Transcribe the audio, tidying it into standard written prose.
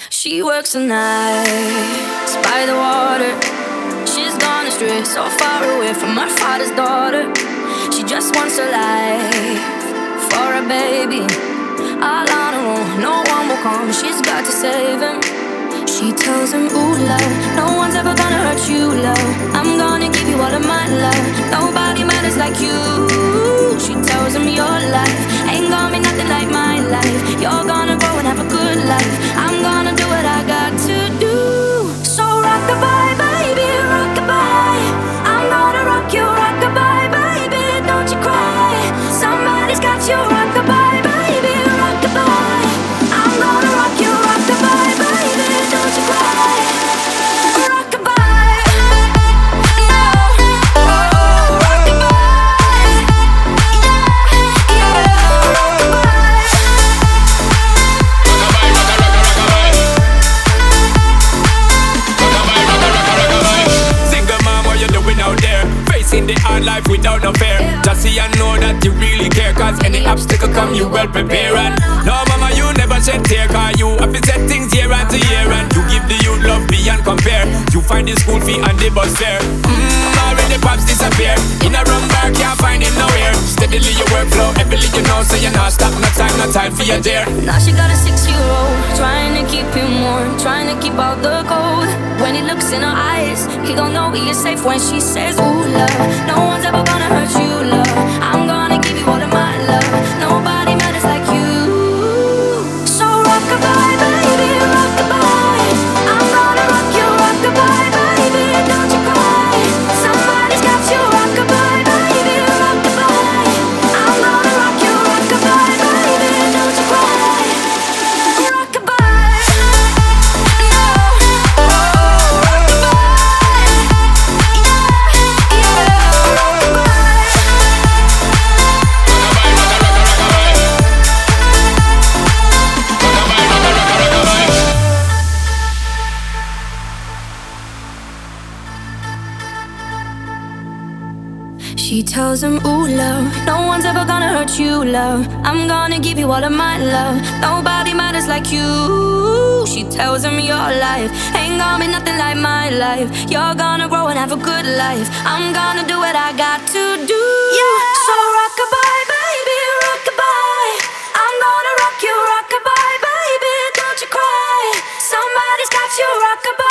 She works the nights by the water. She's gone astray, so far away from her father's daughter. She just wants a life for a baby. All on her own, no one will come. She's got to save him. She tells him, ooh, love, no one's ever gonna hurt you, love. I'm gonna give you all of my love. Nobody matters like you. She tells him your life ain't gonna be nothing like my life. You're gonna grow and have a good life. I'm gonna do what I got to do. So rock-a-bye, baby, rock-a-bye. I'm gonna rock you, rock-a-bye, baby, don't you cry. Somebody's got you, rock-a-bye, baby, rock-a-bye. I'm gonna rock you, rock-a-bye, baby, don't you cry. Rock-a-bye, no, oh, rock-a-bye, yeah, yeah, rock-a-bye. Single mom, what you doing out there? Facing the hard life without no fear. Just see and know that you really care. Cause any obstacle come, you well prepare. And no mama, you never shed tear. Cause you have to set things year after year. And you give the youth love beyond compare. You find the school fee and the bus fare. Already pops disappear. In a run bar, can't find it nowhere. Steadily your workflow, everything you know. So you're not stop, no time for your dear. Now she got a 6-year-old, trying to keep him warm, trying to keep out the cold. When he looks in her eyes, he gon' know he is safe when she says, ooh, love, no one's ever gonna hurt you, love. I'm gonna give you all of my love. Nobody matters like you. So rock-a-bye, baby, rock-a-bye. I'm gonna rock you, rock-a-bye, baby, don't you cry. Somebody's got you, rock-a-bye, baby, rock-a-bye. I'm gonna rock you, rock-a-bye, baby, don't you cry. Rock-a-bye, no, oh, rock-a-bye, yeah, yeah, rock-a-bye. She tells him, ooh, love, no one's ever gonna hurt you, love. I'm gonna give you all of my love. Nobody matters like you. She tells him your life ain't gonna be nothing like my life. You're gonna grow and have a good life. I'm gonna do what I got to do. Yeah. So rock-a-bye, baby, rock-a-bye. I'm gonna rock you, rock-a-bye, baby, don't you cry. Somebody's got you, rock-a-bye.